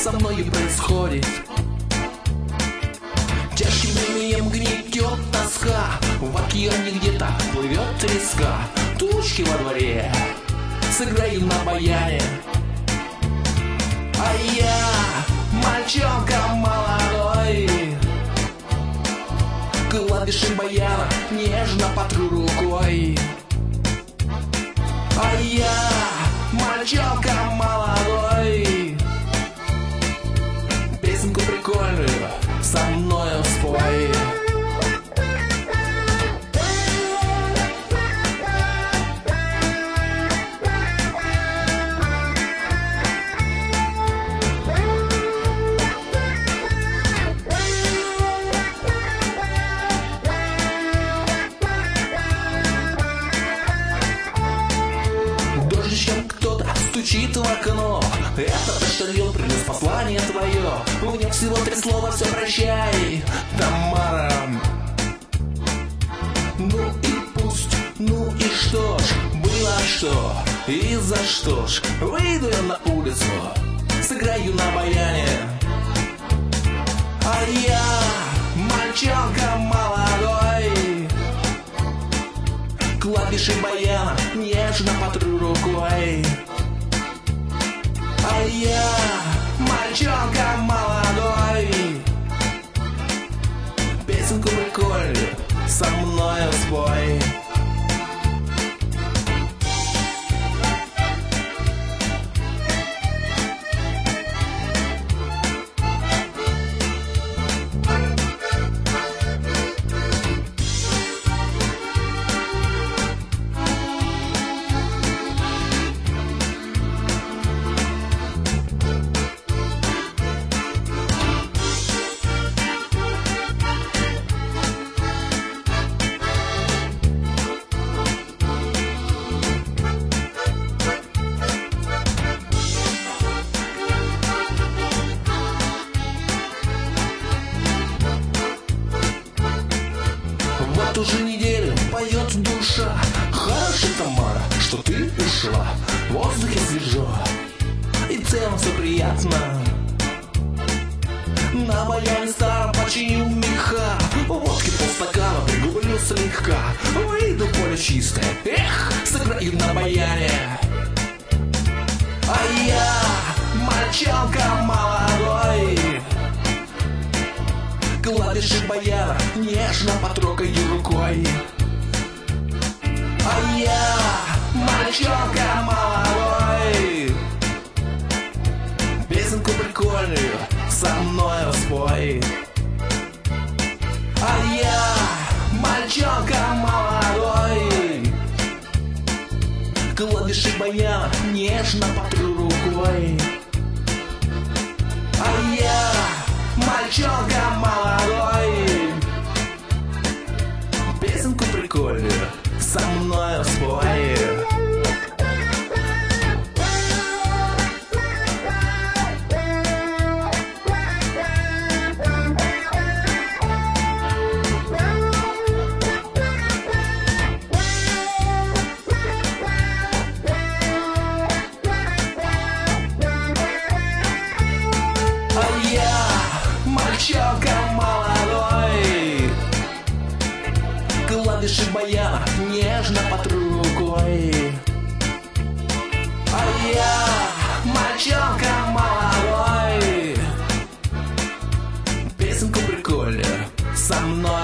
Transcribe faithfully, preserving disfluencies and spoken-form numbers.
со мною происходит. Тяжким временем гнетет тоска, в океане где-то плывет треска. Тучки во дворе, сыграю на баяне. А я мальчонка молодой, клавиши баяна нежно потру рукой. А я мальчонка молодой, песенку прикольную со мною спой. Дождичком кто-то стучит в окно, это почтальон принес послание твое. У них всего три слова: все прощай, Тамара. Ну и пусть, ну и что ж, было что и за что ж. Выйду я на улицу, сыграю на баяне. А я мальчонка молодой, клавиши баяна нежно потру рукой. А я мальчонка молодой, песенку прикольную со мною спой. Вот уже неделю поет душа. Хорошо, Тамара, что ты ушла. В воздухе свежо и в целом все приятно. На баяне старом починю меха, водки полстакана пригублю слегка. Выйду в поле чистое, эх, сыграю на баяне. А я мальчонка молодой, клавиши баяна нежно потрогаю рукой. А я мальчонка молодой, песенку прикольную со мною спой. А я мальчонка молодой, клавиши баяна нежно потру рукой. А я мальчонка молодой, песенку прикольную со мною спой. А я мальчонка молодой, клавиши баяна нежно потру рукой. А я мальчонка молодой, песенку прикольную со мной